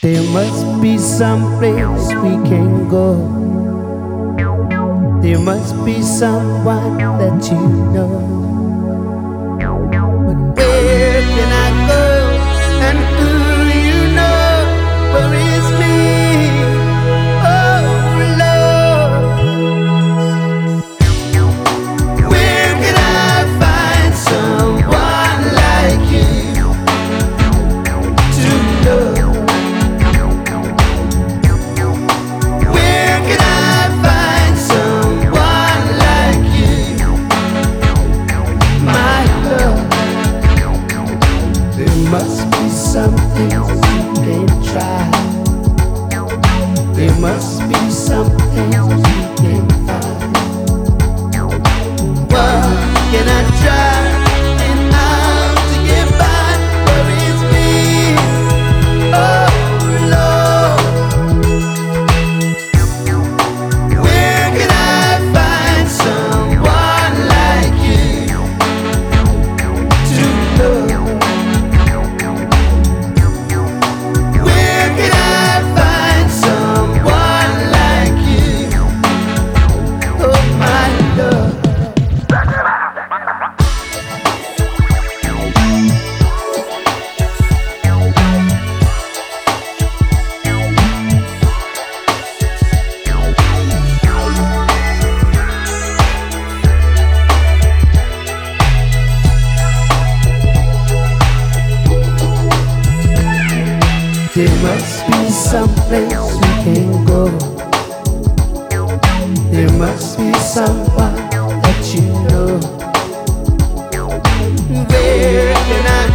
There must be some place we can go. There must be someone that you know. But where can I go? And who you know? Where is me? Oh Lord, where can I find someone like you to love? Must be something you can try. There must be something you can find. What can I try and how to get by? Where is me? Oh Lord, where can I find someone like you to love? There must be some place we can go. There must be someone that you know. Where can I